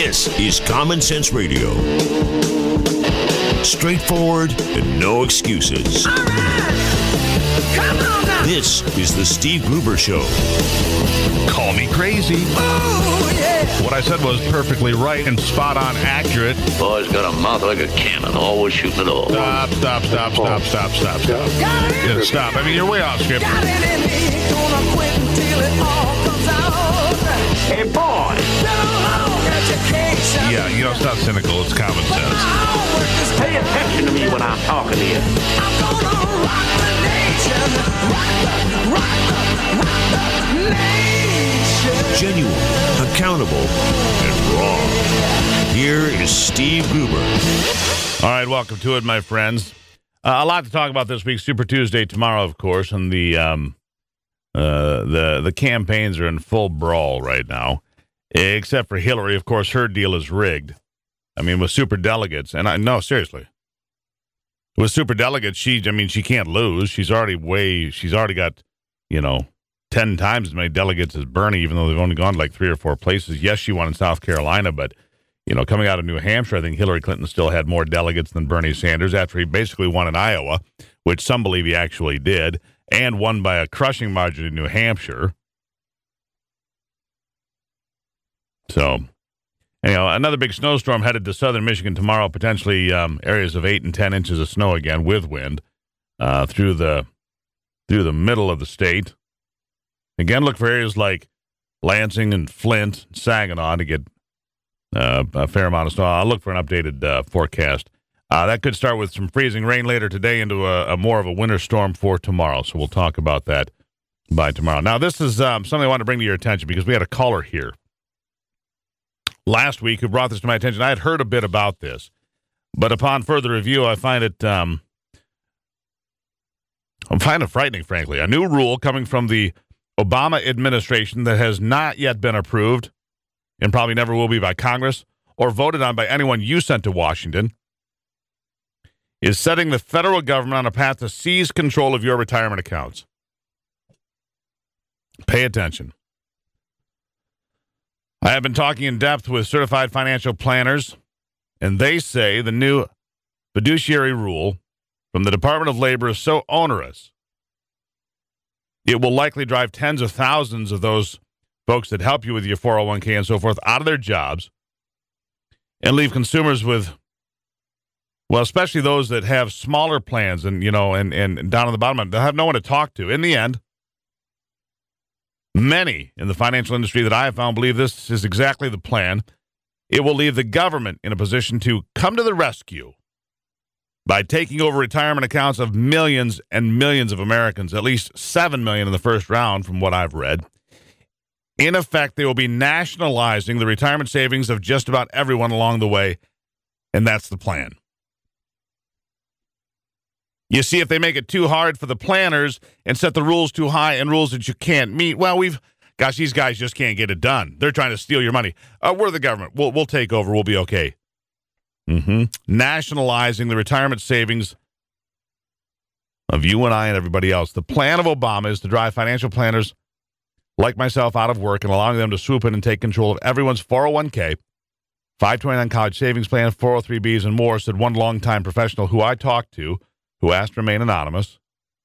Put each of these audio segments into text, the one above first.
This is Common Sense Radio. Straightforward and no excuses. All right. Come on now. This is the Steve Gruber Show. Call me crazy. Oh, yeah. What I said was perfectly right and spot on accurate. Boy's got a mouth like a cannon, always shooting it all. Stop. Got it. Yeah, stop. I mean, you're way off script. Got it in me. Gonna quit until it all comes out. Hey, boy! Been a long education. Yeah, you know, it's not cynical. It's common My sense. homework is Pay attention to me when I'm talking to you. I'm gonna rock the nation. Rock the nation. Genuine, accountable, and raw. Here is Steve Gruber. All right, welcome to it, my friends. A lot to talk about this week. Super Tuesday tomorrow, of course, and the campaigns are in full brawl right now, except for Hillary. Of course, her deal is rigged. I mean, with super delegates, and no, seriously, with super delegates, she can't lose. She's already got, 10 times as many delegates as Bernie, even though they've only gone like 3 or 4 places. Yes, she won in South Carolina, but coming out of New Hampshire, I think Hillary Clinton still had more delegates than Bernie Sanders after he basically won in Iowa, which some believe he actually did, and won by a crushing margin in New Hampshire. So, another big snowstorm headed to southern Michigan tomorrow, potentially areas of 8 and 10 inches of snow again with wind through the middle of the state. Again, look for areas like Lansing and Flint, Saginaw to get a fair amount of snow. I'll look for an updated forecast. That could start with some freezing rain later today into a more of a winter storm for tomorrow. So we'll talk about that by tomorrow. Now, this is something I want to bring to your attention because we had a caller here last week who brought this to my attention. I had heard a bit about this, but upon further review, I find it I'm finding it frightening, frankly. A new rule coming from the Obama administration that has not yet been approved and probably never will be by Congress or voted on by anyone you sent to Washington, is setting the federal government on a path to seize control of your retirement accounts. Pay attention. I have been talking in depth with certified financial planners, and they say the new fiduciary rule from the Department of Labor is so onerous, it will likely drive tens of thousands of those folks that help you with your 401k and so forth out of their jobs and leave consumers with, well, especially those that have smaller plans and down on the bottom, they'll have no one to talk to. In the end, many in the financial industry that I have found believe this is exactly the plan. It will leave the government in a position to come to the rescue by taking over retirement accounts of millions and millions of Americans, at least 7 million in the first round from what I've read. In effect, they will be nationalizing the retirement savings of just about everyone along the way, and that's the plan. You see, if they make it too hard for the planners and set the rules too high and rules that you can't meet, well, these guys just can't get it done. They're trying to steal your money. We're the government. We'll take over. We'll be okay. Nationalizing the retirement savings of you and I and everybody else. The plan of Obama is to drive financial planners like myself out of work and allowing them to swoop in and take control of everyone's 401k, 529 college savings plan, 403bs, and more, said one longtime professional who I talked to, who asked to remain anonymous.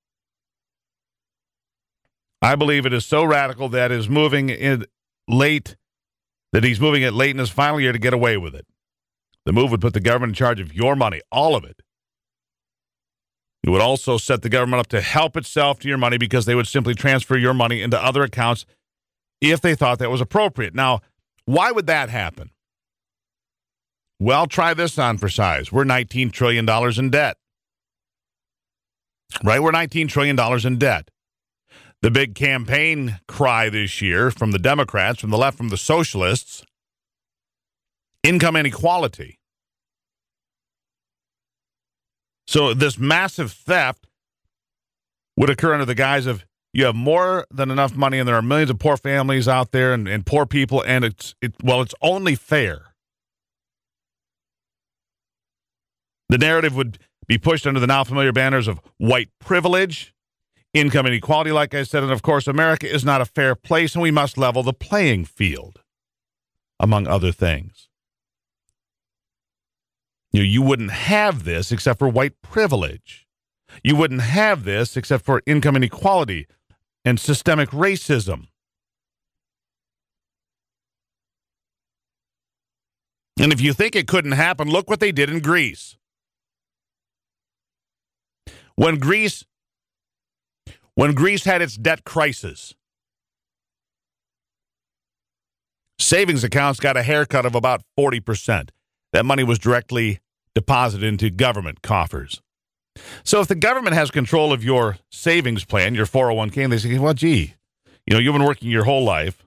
I believe it is so radical that he's moving it late in his final year to get away with it. The move would put the government in charge of your money, all of it. It would also set the government up to help itself to your money because they would simply transfer your money into other accounts if they thought that was appropriate. Now, why would that happen? Well, try this on for size. We're $19 trillion in debt. Right? We're $19 trillion in debt. The big campaign cry this year from the Democrats, from the left, from the socialists, income inequality. So this massive theft would occur under the guise of you have more than enough money and there are millions of poor families out there and poor people, and it's only fair. The narrative would be pushed under the now familiar banners of white privilege, income inequality, like I said, and of course, America is not a fair place and we must level the playing field, among other things. You wouldn't have this except for white privilege. You wouldn't have this except for income inequality and systemic racism. And if you think it couldn't happen, look what they did in Greece. When Greece had its debt crisis, savings accounts got a haircut of about 40%. That money was directly deposited into government coffers. So if the government has control of your savings plan, your 401k, and they say, well, gee, you've been working your whole life,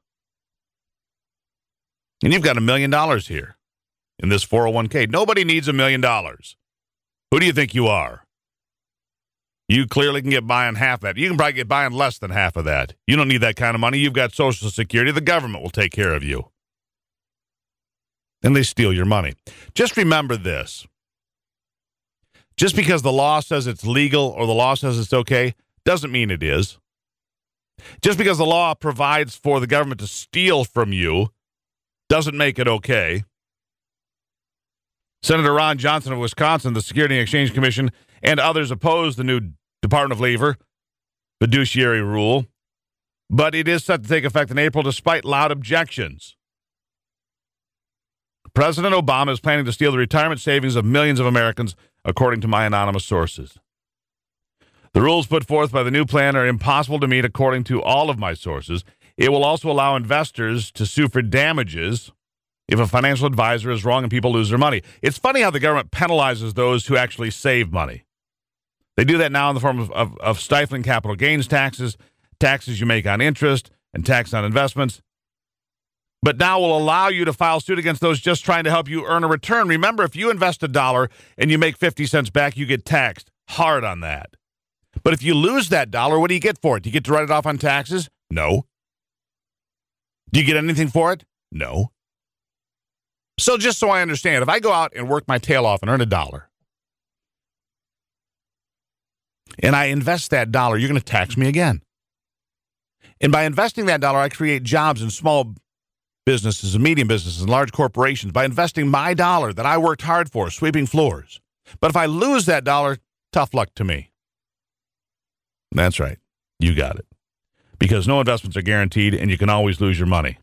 and you've got $1 million here in this 401k. Nobody needs $1 million. Who do you think you are? You clearly can get by on half that. You can probably get by on less than half of that. You don't need that kind of money. You've got Social Security. The government will take care of you. And they steal your money. Just remember this. Just because the law says it's legal or the law says it's okay, doesn't mean it is. Just because the law provides for the government to steal from you, doesn't make it okay. Senator Ron Johnson of Wisconsin, the Security and Exchange Commission, and others oppose the new Department of Labor fiduciary rule, but it is set to take effect in April despite loud objections. President Obama is planning to steal the retirement savings of millions of Americans, according to my anonymous sources. The rules put forth by the new plan are impossible to meet, according to all of my sources. It will also allow investors to sue for damages if a financial advisor is wrong and people lose their money. It's funny how the government penalizes those who actually save money. They do that now in the form of stifling capital gains taxes, taxes you make on interest, and tax on investments. But now will allow you to file suit against those just trying to help you earn a return. Remember, if you invest $1 and you make 50 cents back, you get taxed hard on that. But if you lose that $1, what do you get for it? Do you get to write it off on taxes? No. Do you get anything for it? No. So just so I understand, if I go out and work my tail off and earn $1, and I invest that $1, you're going to tax me again. And by investing that $1, I create jobs in small businesses and medium businesses and large corporations by investing my $1 that I worked hard for, sweeping floors. But if I lose that $1, tough luck to me. That's right. You got it. Because no investments are guaranteed and you can always lose your money.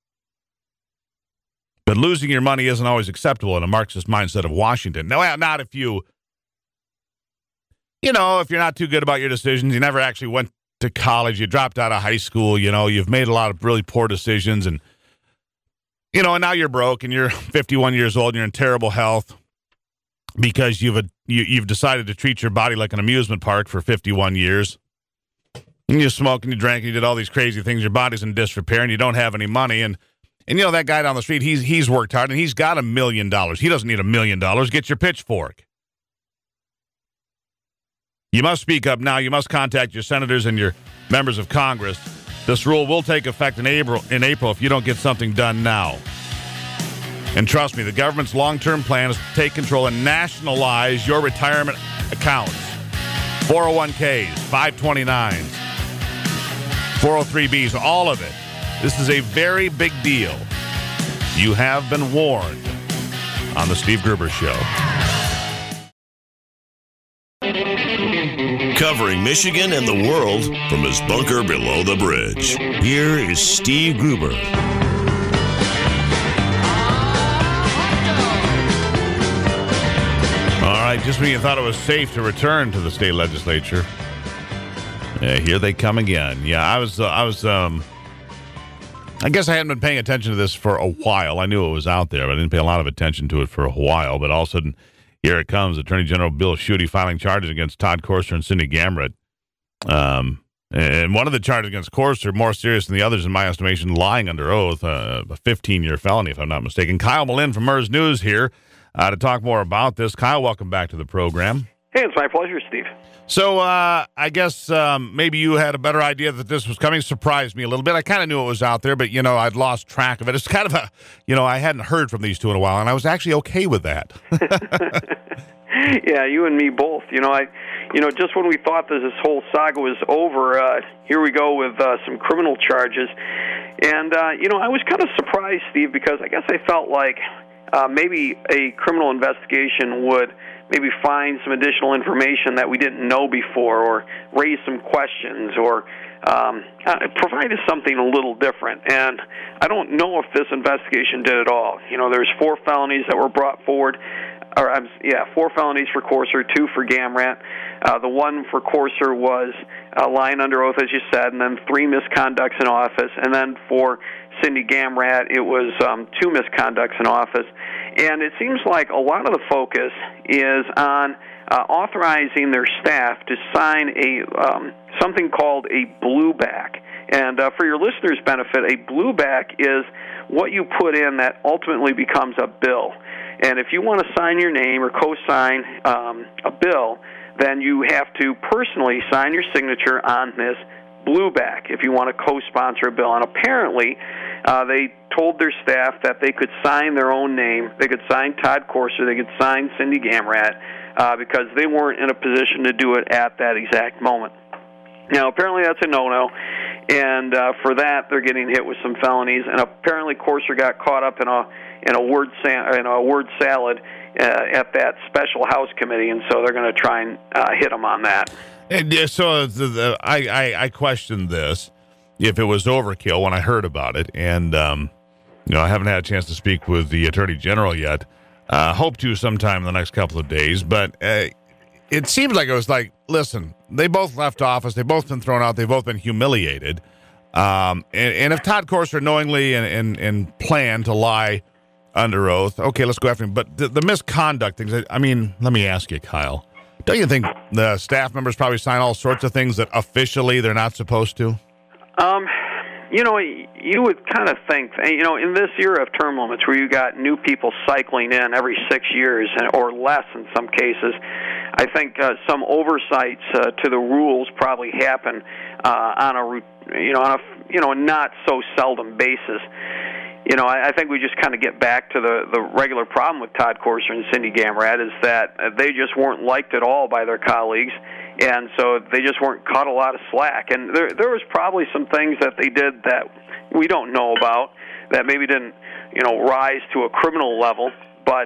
But losing your money isn't always acceptable in a Marxist mindset of Washington. No, not if if you're not too good about your decisions, you never actually went to college, you dropped out of high school, you've made a lot of really poor decisions, and and now you're broke and you're 51 years old and you're in terrible health because you've decided to treat your body like an amusement park for 51 years. And you smoked and you drank and you did all these crazy things. Your body's in disrepair and you don't have any money. And that guy down the street, he's worked hard and he's got $1 million. He doesn't need $1 million. Get your pitchfork. You must speak up now. You must contact your senators and your members of Congress. This rule will take effect in April if you don't get something done now. And trust me, the government's long-term plan is to take control and nationalize your retirement accounts. 401ks, 529s, 403bs, all of it. This is a very big deal. You have been warned on the Steve Gruber Show. Covering Michigan and the world from his bunker below the bridge. Here is Steve Gruber. All right, just when you thought it was safe to return to the state legislature, here they come again. Yeah, I guess I hadn't been paying attention to this for a while. I knew it was out there, but I didn't pay a lot of attention to it for a while. But all of a sudden, here it comes. Attorney General Bill Schuette filing charges against Todd Courser and Cindy Gamrot. And one of the charges against Courser, more serious than the others, in my estimation, lying under oath, a 15-year felony, if I'm not mistaken. Kyle Malin from MERS News here to talk more about this. Kyle, welcome back to the program. Hey, it's my pleasure, Steve. So I guess maybe you had a better idea that this was coming. Surprised me a little bit. I kind of knew it was out there, but, I'd lost track of it. It's kind of I hadn't heard from these two in a while, and I was actually okay with that. Yeah, you and me both. Just when we thought that this whole saga was over, here we go with some criminal charges. And, I was kind of surprised, Steve, because I guess I felt like maybe a criminal investigation would maybe find some additional information that we didn't know before, or raise some questions, or provide us something a little different. And I don't know if this investigation did it all. There's 4 felonies that were brought forward. 4 felonies for Courser, 2 for Gamrat. The one for Courser was lying under oath, as you said, and then 3 misconducts in office. And then for Cindy Gamrat, it was 2 misconducts in office. And it seems like a lot of the focus is on authorizing their staff to sign something called a blueback. And for your listeners' benefit, a blueback is what you put in that ultimately becomes a bill. And if you want to sign your name or co-sign a bill, then you have to personally sign your signature on this blueback if you want to co-sponsor a bill. And apparently, they told their staff that they could sign their own name. They could sign Todd Courser. They could sign Cindy Gamrat because they weren't in a position to do it at that exact moment. Now, apparently that's a no-no, and for that they're getting hit with some felonies. And apparently Courser got caught up in a word salad at that special House committee, and so they're going to try and hit him on that. And so I questioned this, if it was overkill, when I heard about it, and I haven't had a chance to speak with the Attorney General yet. Hope to sometime in the next couple of days, but it seems like it was like, listen, they both left office, they've both been thrown out, they've both been humiliated, and if Todd Courser knowingly and planned to lie under oath, okay, let's go after him. But the misconduct things, I mean, let me ask you, Kyle, don't you think the staff members probably sign all sorts of things that officially they're not supposed to? You would kind of think, in this era of term limits where you got new people cycling in every 6 years or less in some cases, I think some oversights to the rules probably happen on a not so seldom basis. I think we just kind of get back to the regular problem with Todd Courser and Cindy Gamrat is that they just weren't liked at all by their colleagues, and so they just weren't caught a lot of slack. And there was probably some things that they did that we don't know about that maybe didn't, rise to a criminal level. But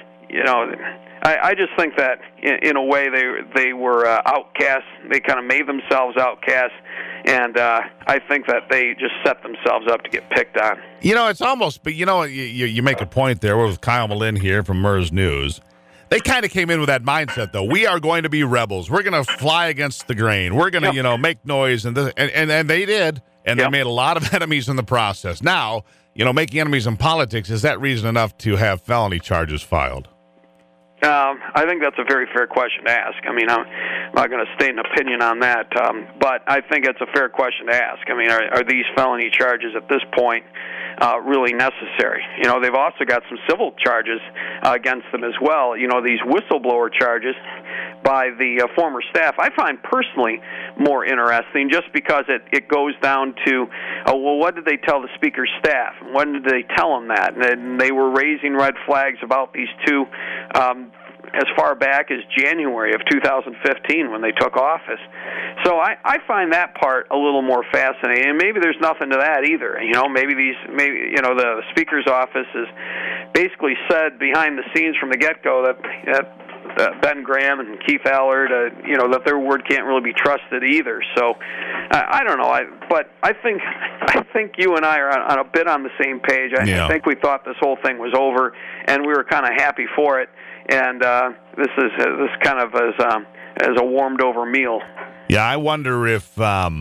I just think that in a way they were outcasts. They kind of made themselves outcasts. And I think that they just set themselves up to get picked on. It's almost, but you make a point there with Kyle Malin here from MERS News. They kind of came in with that mindset, though. We are going to be rebels. We're going to fly against the grain. We're going to, make noise. And they did. And they made a lot of enemies in the process. Now, making enemies in politics, is that reason enough to have felony charges filed? I think that's a very fair question to ask. I mean, I'm not going to state an opinion on that, but I think it's a fair question to ask. I mean, are these felony charges at this point really necessary? They've also got some civil charges against them as well. These whistleblower charges by the former staff, I find personally more interesting just because it goes down to, what did they tell the Speaker's staff? When did they tell them that? And they were raising red flags about these two as far back as January of 2015 when they took office. So I find that part a little more fascinating. And maybe there's nothing to that either. Maybe the Speaker's office has basically said behind the scenes from the get-go that Ben Graham and Keith Allard, that their word can't really be trusted either. So I don't know. But I think you and I are on a bit on the same page. I think we thought this whole thing was over, and we were kind of happy for it. And this kind of as a warmed over meal. Yeah, I wonder if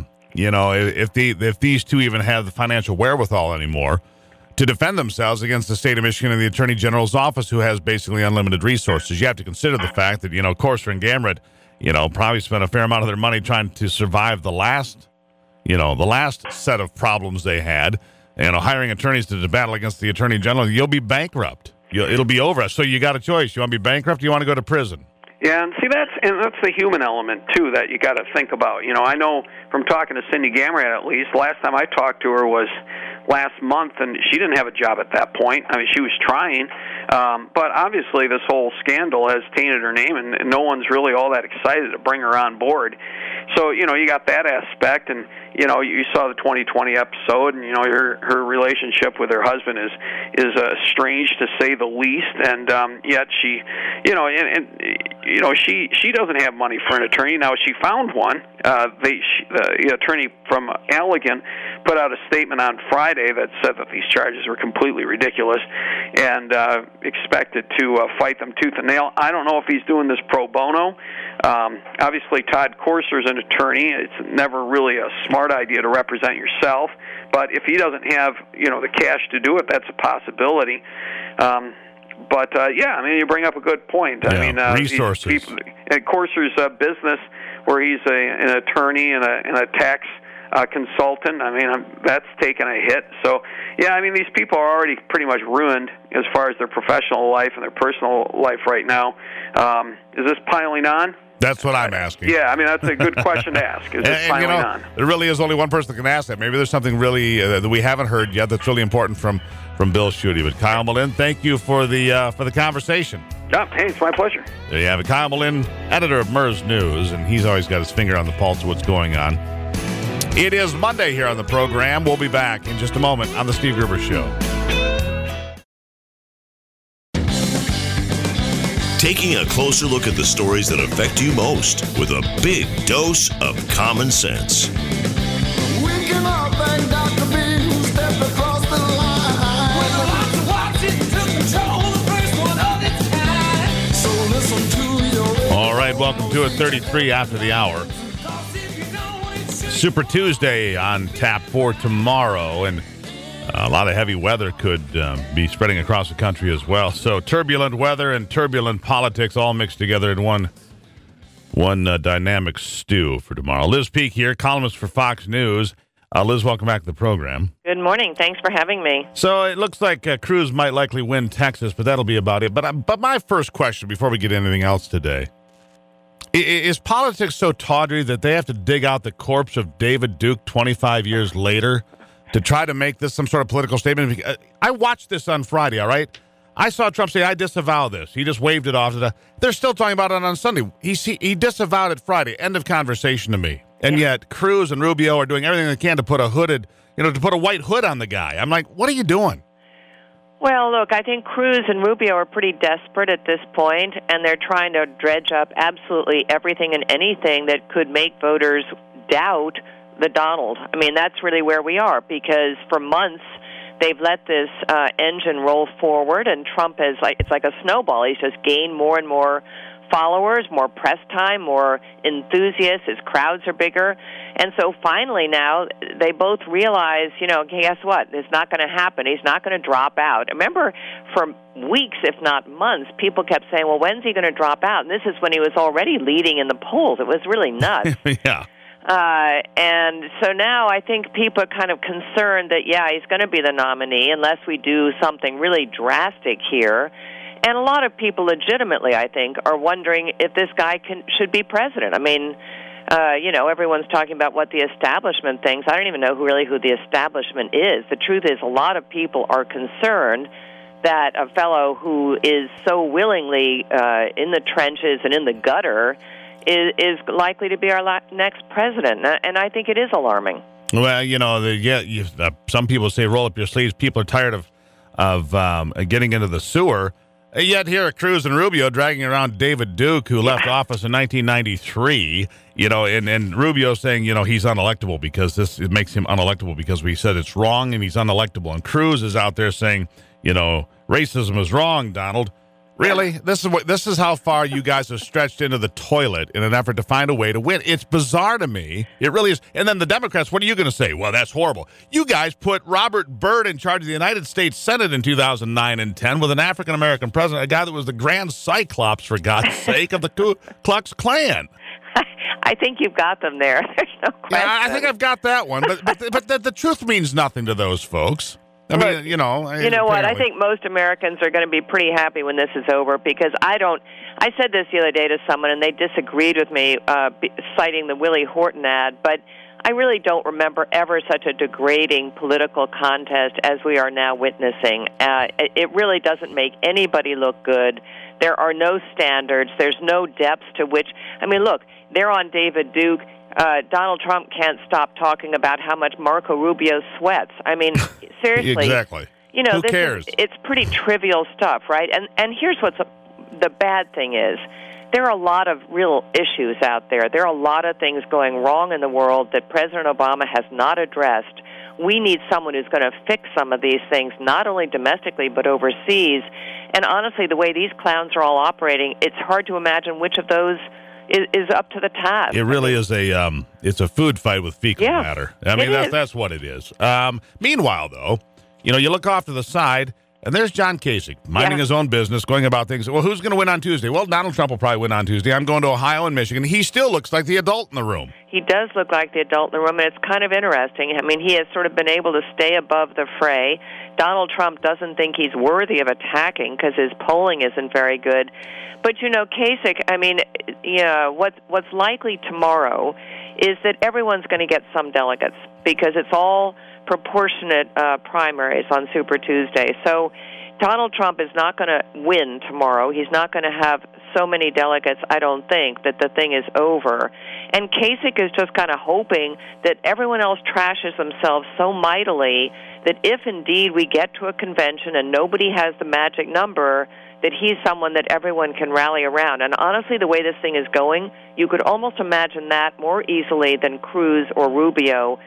if these two even have the financial wherewithal anymore to defend themselves against the state of Michigan and the Attorney General's office, who has basically unlimited resources. You have to consider the fact that Courser and Gamrat, probably spent a fair amount of their money trying to survive the last set of problems they had. Hiring attorneys to battle against the Attorney General, you'll be bankrupt. It'll be over. So you got a choice. You want to be bankrupt or you want to go to prison? Yeah, and see, that's the human element, too, that you got to think about. I know from talking to Cindy Gamrat, at least, last time I talked to her was last month, and she didn't have a job at that point. I mean, she was trying, but obviously this whole scandal has tainted her name, and no one's really all that excited to bring her on board. So, you got that aspect, and, you saw the 2020 episode, and, her relationship with her husband is strange to say the least, and yet she, she doesn't have money for an attorney. Now, she found one. The attorney from Allegan put out a statement on Friday that said that these charges were completely ridiculous and expected to fight them tooth and nail. I don't know if he's doing this pro bono. Obviously, Todd Courser's an attorney. It's never really a smart idea to represent yourself, but if he doesn't have, the cash to do it, that's a possibility. But you bring up a good point. Yeah, I mean, resources. Courser's business, where he's an attorney and a tax consultant. I mean, that's taken a hit. So, these people are already pretty much ruined as far as their professional life and their personal life right now. Is this piling on? That's what I'm asking. Yeah, that's a good question to ask. Is this piling on? There really is only one person that can ask that. Maybe there's something really that we haven't heard yet that's really important from Bill Schuette. But Kyle Malin, thank you for the conversation. Yeah, hey, it's my pleasure. There you have it. Kyle Malin, editor of MERS News, and he's always got his finger on the pulse of what's going on. It is Monday here on the program. We'll be back in just a moment on The Steve Gruber Show. Taking a closer look at the stories that affect you most with a big dose of common sense. Waking up and Dr. B who stepped across the line. When the lights watching took control, the first one of its kind. So listen to your... All right, welcome to it. 33 after the hour. Super Tuesday on tap for tomorrow, and a lot of heavy weather could be spreading across the country as well. So turbulent weather and turbulent politics all mixed together in one dynamic stew for tomorrow. Liz Peek here, columnist for Fox News. Liz, welcome back to the program. Good morning. Thanks for having me. So it looks like Cruz might likely win Texas, but that'll be about it. But my first question, before we get anything else today, is politics so tawdry that they have to dig out the corpse of David Duke 25 years later to try to make this some sort of political statement? I watched this on Friday, all right? I saw Trump say, I disavow this. He just waved it off. They're still talking about it on Sunday. He disavowed it Friday. End of conversation to me. And yet Cruz and Rubio are doing everything they can to put a white hood on the guy. I'm like, what are you doing? Well, look, I think Cruz and Rubio are pretty desperate at this point, and they're trying to dredge up absolutely everything and anything that could make voters doubt the Donald. I mean, that's really where we are, because for months they've let this engine roll forward, and Trump it's like a snowball. He's just gained more and more followers, more press time, more enthusiasts. His crowds are bigger. And so finally now they both realize, okay, guess what? It's not going to happen. He's not going to drop out. Remember, for weeks, if not months, people kept saying, well, when's he going to drop out? And this is when he was already leading in the polls. It was really nuts. Yeah. And so now I think people are kind of concerned that, he's going to be the nominee unless we do something really drastic here. And a lot of people legitimately, I think, are wondering if this guy should be president. I mean, everyone's talking about what the establishment thinks. I don't even know who the establishment is. The truth is, a lot of people are concerned that a fellow who is so willingly in the trenches and in the gutter is likely to be our next president. And I think it is alarming. Well, some people say roll up your sleeves. People are tired of getting into the sewer. Yet here are Cruz and Rubio dragging around David Duke, who left office in 1993, and Rubio saying, he's unelectable because it makes him unelectable because we said it's wrong and he's unelectable. And Cruz is out there saying, racism is wrong, Donald. Really? This is how far you guys are stretched into the toilet in an effort to find a way to win. It's bizarre to me. It really is. And then the Democrats, what are you going to say? Well, that's horrible. You guys put Robert Byrd in charge of the United States Senate in 2009 and 10 with an African-American president, a guy that was the Grand Cyclops, for God's sake, of the Ku Klux Klan. I think you've got them there. There's no question. Yeah, I think I've got that one. But the truth means nothing to those folks. I mean, you know what? I think most Americans are going to be pretty happy when this is over, because I said this the other day to someone, and they disagreed with me, citing the Willie Horton ad, but I really don't remember ever such a degrading political contest as we are now witnessing. It really doesn't make anybody look good. There are no standards. There's no depths to which, I mean, look, they're on David Duke. Donald Trump can't stop talking about how much Marco Rubio sweats. I mean, seriously. Exactly. You know, who cares? It's pretty trivial stuff, right? And here's what's the bad thing is. There are a lot of real issues out there. There are a lot of things going wrong in the world that President Obama has not addressed. We need someone who's going to fix some of these things, not only domestically but overseas. And honestly, the way these clowns are all operating, it's hard to imagine which of those is up to the task. It really is it's a food fight with fecal matter. I mean, that's what it is. Meanwhile, though, you know, you look off to the side, and there's John Kasich, minding his own business, going about things. Well, who's going to win on Tuesday? Well, Donald Trump will probably win on Tuesday. I'm going to Ohio and Michigan. He still looks like the adult in the room. He does look like the adult in the room, and it's kind of interesting. I mean, he has sort of been able to stay above the fray. Donald Trump doesn't think he's worthy of attacking because his polling isn't very good. But, you know, Kasich, I mean, what's likely tomorrow is that everyone's going to get some delegates because it's all proportionate primaries on Super Tuesday. So Donald Trump is not going to win tomorrow. He's not going to have so many delegates, I don't think, that the thing is over. And Kasich is just kind of hoping that everyone else trashes themselves so mightily that if indeed we get to a convention and nobody has the magic number, that he's someone that everyone can rally around. And honestly, the way this thing is going, you could almost imagine that more easily than Cruz or Rubio,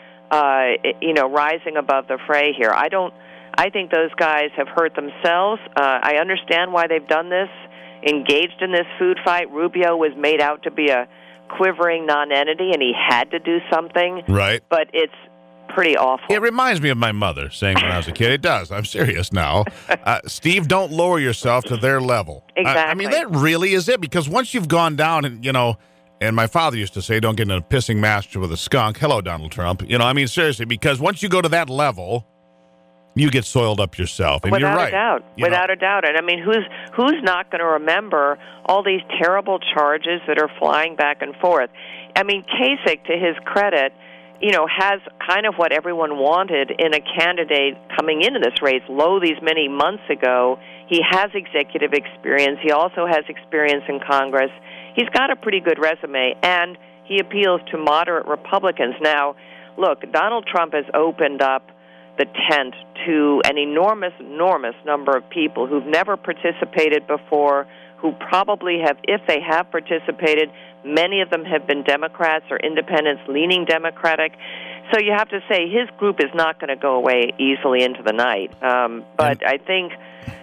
rising above the fray here. I think those guys have hurt themselves. I understand why they've done this, engaged in this food fight. Rubio was made out to be a quivering nonentity, and he had to do something. Right. But it's pretty awful. It reminds me of my mother saying when I was a kid. It does. I'm serious now. Steve, don't lower yourself to their level. Exactly. I mean, that really is it, because once you've gone down and, you know, and my father used to say, don't get in a pissing match with a skunk. Hello, Donald Trump. You know, I mean, seriously, because once you go to that level, you get soiled up yourself. And you're right. Without a doubt. And I mean, who's not going to remember all these terrible charges that are flying back and forth? I mean, Kasich, to his credit, you know, has kind of what everyone wanted in a candidate coming into this race, these many months ago. He has executive experience. He also has experience in Congress. He's got a pretty good resume, and he appeals to moderate Republicans. Now, look, Donald Trump has opened up the tent to an enormous number of people who've never participated before, who probably have, if they have participated, many of them have been Democrats or independents leaning Democratic. So you have to say his group is not going to go away easily into the night. But I think,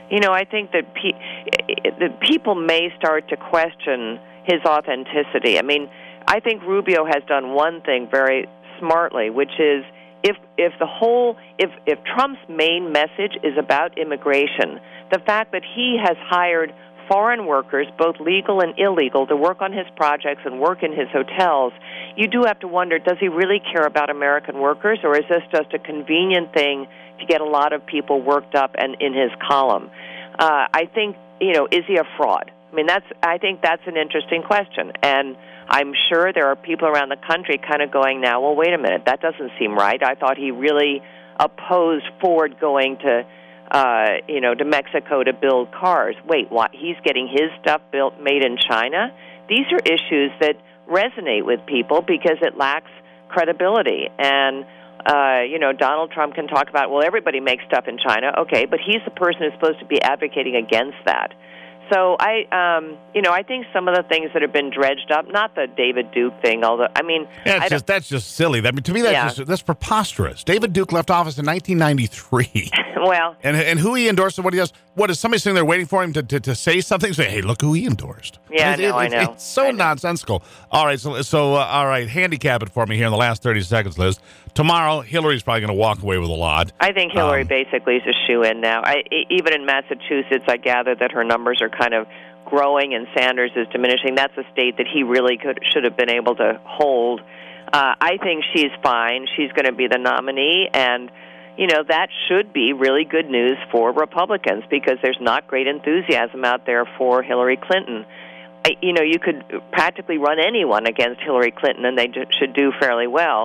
that people may start to question his authenticity. I mean, I think Rubio has done one thing very smartly, which is if Trump's main message is about immigration, the fact that he has hired foreign workers, both legal and illegal, to work on his projects and work in his hotels, you do have to wonder, does he really care about American workers, or is this just a convenient thing to get a lot of people worked up and in his column? I think, is he a fraud? I mean, I think that's an interesting question, and I'm sure there are people around the country kind of going now, well, wait a minute, that doesn't seem right. I thought he really opposed Ford going to Mexico to build cars. Wait, what? He's getting his stuff made in China? These are issues that resonate with people because it lacks credibility. And, Donald Trump can talk about, well, everybody makes stuff in China. Okay, but he's the person who's supposed to be advocating against that. So I think some of the things that have been dredged up, not the David Duke thing, although that's just silly. I mean, to me, that's preposterous. David Duke left office in 1993. Well, and who he endorsed and what he does. What is somebody sitting there waiting for him to say something? Say, hey, look who he endorsed. Yeah, I know. It's so nonsensical. All right, all right, handicap it for me here in the last 30 seconds, Liz. Tomorrow, Hillary's probably going to walk away with a lot. I think Hillary basically is a shoo-in now. Even in Massachusetts, I gather that her numbers are kind of growing and Sanders is diminishing. That's a state that he really should have been able to hold. I think she's fine. She's going to be the nominee, and that should be really good news for Republicans because there's not great enthusiasm out there for Hillary Clinton. You could practically run anyone against Hillary Clinton, and they should do fairly well.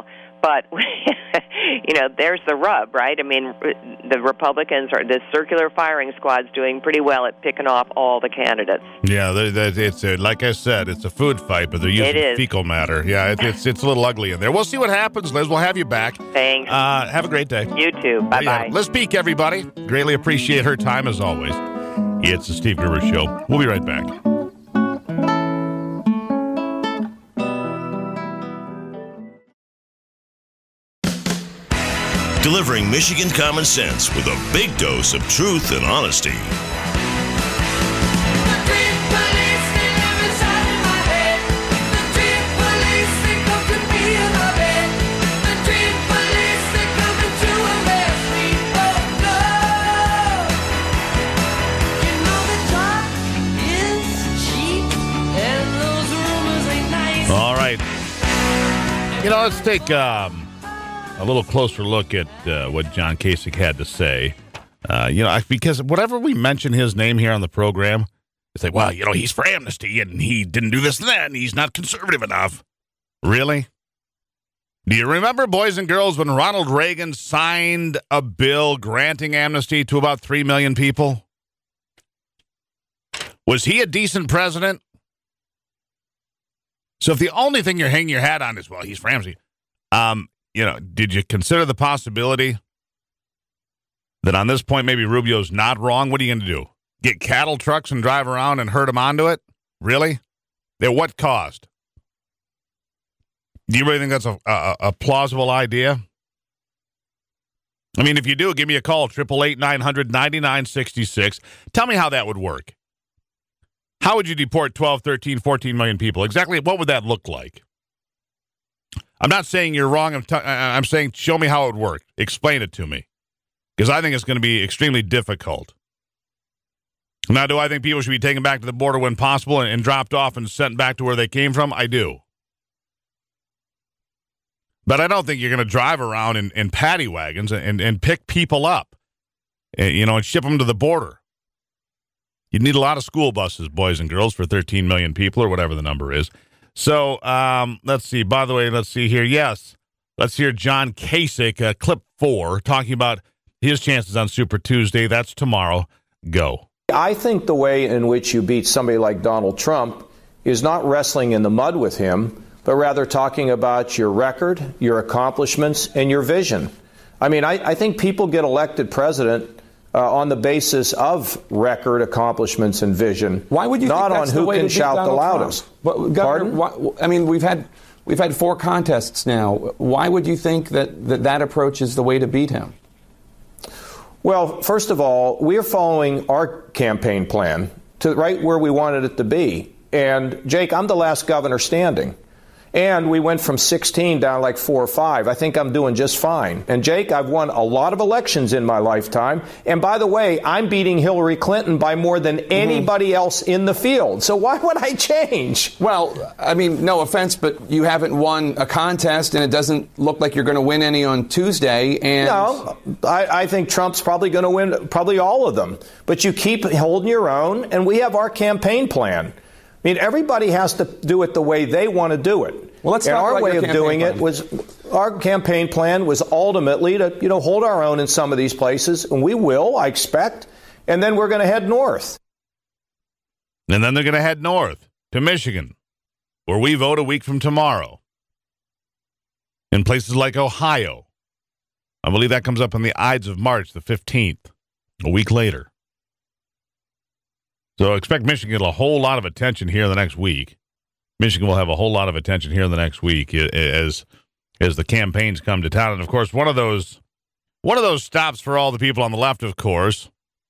But, there's the rub, right? I mean, the Republicans this circular firing squad's doing pretty well at picking off all the candidates. Yeah, it's like I said, it's a food fight, but they're using fecal matter. Yeah, it's a little ugly in there. We'll see what happens, Liz. We'll have you back. Thanks. Have a great day. You too. Bye-bye. Yeah. Liz Peek, everybody. Greatly appreciate her time, as always. It's the Steve Gruber Show. We'll be right back. Delivering Michigan common sense with a big dose of truth and honesty. All right. Let's take a little closer look at what John Kasich had to say. Because whatever we mention his name here on the program, it's like, well, he's for amnesty, and he didn't do this and that, and he's not conservative enough. Really? Do you remember, boys and girls, when Ronald Reagan signed a bill granting amnesty to about 3 million people? Was he a decent president? So if the only thing you're hanging your hat on is, well, he's for amnesty, did you consider the possibility that on this point maybe Rubio's not wrong? What are you going to do? Get cattle trucks and drive around and herd them onto it? Really? At what cost? Do you really think that's a plausible idea? I mean, if you do, give me a call, 888-900-9966. Tell me how that would work. How would you deport 12, 13, 14 million people? Exactly what would that look like? I'm not saying you're wrong. I'm saying show me how it would work. Explain it to me. Because I think it's going to be extremely difficult. Now, do I think people should be taken back to the border when possible and dropped off and sent back to where they came from? I do. But I don't think you're going to drive around in paddy wagons and pick people up, and ship them to the border. You need a lot of school buses, boys and girls, for 13 million people or whatever the number is. So let's see. By the way, let's see here. Yes, let's hear John Kasich, clip 4, talking about his chances on Super Tuesday. That's tomorrow. Go. I think the way in which you beat somebody like Donald Trump is not wrestling in the mud with him, but rather talking about your record, your accomplishments, and your vision. I mean, I think people get elected president on the basis of record, accomplishments, and vision. Why would you not think that's on who the way can to beat shout Donald the loudest? Trump? Governor, I mean, we've had 4 contests now. Why would you think that approach is the way to beat him? Well, first of all, we are following our campaign plan to right where we wanted it to be. And Jake, I'm the last governor standing. And we went from 16 down like 4 or 5. I think I'm doing just fine. And Jake, I've won a lot of elections in my lifetime. And by the way, I'm beating Hillary Clinton by more than anybody else in the field. So why would I change? Well, I mean, no offense, but you haven't won a contest, and it doesn't look like you're going to win any on Tuesday. And no, I think Trump's probably going to win probably all of them. But you keep holding your own, and we have our campaign plan. I mean, everybody has to do it the way they want to do it. Well, let's and talk our about way your of doing plan. it was, our campaign plan was ultimately to, hold our own in some of these places, and we will, I expect, and then we're going to head north. And then they're going to head north to Michigan, where we vote a week from tomorrow. In places like Ohio. I believe that comes up on the Ides of March, the 15th, a week later. So expect Michigan to get a whole lot of attention here in the next week. Michigan will have a whole lot of attention here in the next week as the campaigns come to town. And, of course, one of those stops for all the people on the left, of course,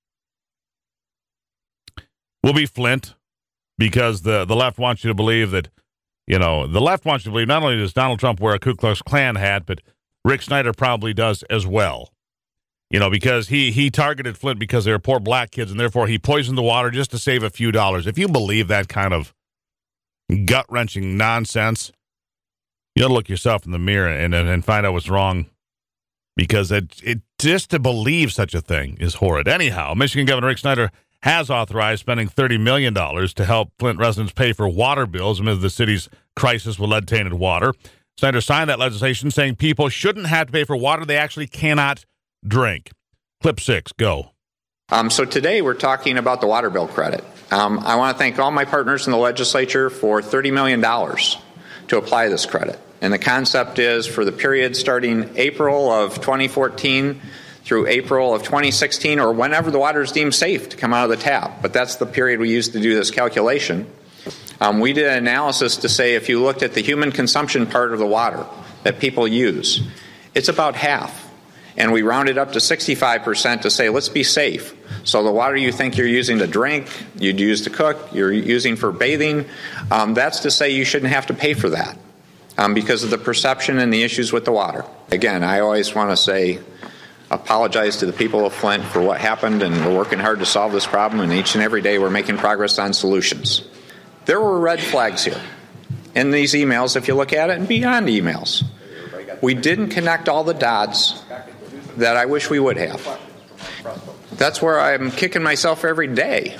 will be Flint, because the left wants you to believe that, the left wants you to believe not only does Donald Trump wear a Ku Klux Klan hat, but Rick Snyder probably does as well. Because he targeted Flint because they were poor black kids, and therefore he poisoned the water just to save a few dollars. If you believe that kind of gut-wrenching nonsense, you ought to look yourself in the mirror and find out what's wrong, because it just to believe such a thing is horrid. Anyhow, Michigan Governor Rick Snyder has authorized spending $30 million to help Flint residents pay for water bills amid the city's crisis with lead-tainted water. Senators signed that legislation saying people shouldn't have to pay for water they actually cannot drink. Clip 6, go. So today we're talking about the water bill credit. I want to thank all my partners in the legislature for $30 million to apply this credit. And the concept is for the period starting April of 2014 through April of 2016, or whenever the water is deemed safe to come out of the tap. But that's the period we used to do this calculation. We did an analysis to say if you looked at the human consumption part of the water that people use, it's about half. And we rounded up to 65% to say, let's be safe. So the water you think you're using to drink, you'd use to cook, you're using for bathing, that's to say you shouldn't have to pay for that because of the perception and the issues with the water. Again, I always want to say, apologize to the people of Flint for what happened, and we're working hard to solve this problem, and each and every day we're making progress on solutions. There were red flags here in these emails, if you look at it, and beyond emails. We didn't connect all the dots that I wish we would have. That's where I'm kicking myself every day.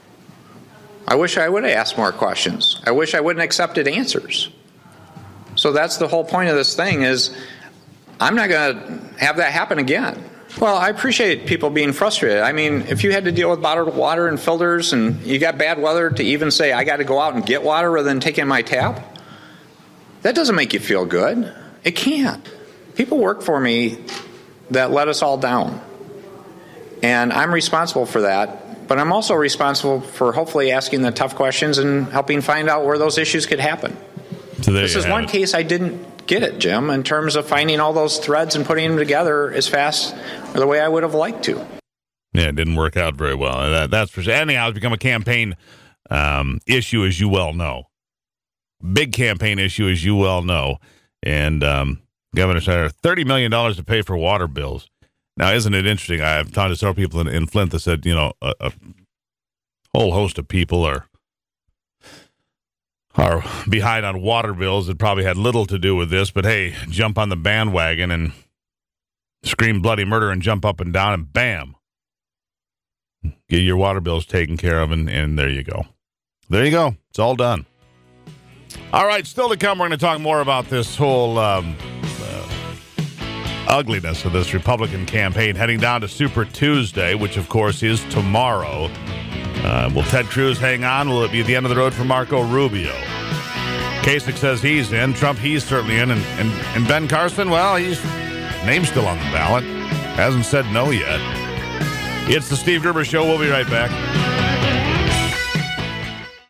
I wish I would have asked more questions. I wish I wouldn't have accepted answers. So that's the whole point of this thing is I'm not going to have that happen again. Well, I appreciate people being frustrated. I mean, if you had to deal with bottled water and filters and you got bad weather to even say I got to go out and get water rather than take in my tap, that doesn't make you feel good. It can't. People work for me that let us all down. And I'm responsible for that, but I'm also responsible for hopefully asking the tough questions and helping find out where those issues could happen. So this is one case I didn't get it, Jim, in terms of finding all those threads and putting them together as fast or the way I would have liked to. Yeah, it didn't work out very well. That's for sure. Anyhow, it's become a campaign issue, as you well know. Big campaign issue, as you well know. And Governor Snyder, $30 million to pay for water bills. Now, isn't it interesting? I've talked to several people in Flint that said, a whole host of people are behind on water bills that probably had little to do with this, but hey, jump on the bandwagon and scream bloody murder and jump up and down and bam, get your water bills taken care of, and there you go. There you go. It's all done. All right, still to come, we're going to talk more about this whole ugliness of this Republican campaign heading down to Super Tuesday, which, of course, is tomorrow. Will Ted Cruz hang on? Will it be the end of the road for Marco Rubio? Kasich says he's in. Trump, he's certainly in. And Ben Carson, well, his name's still on the ballot. Hasn't said no yet. It's the Steve Gerber Show. We'll be right back.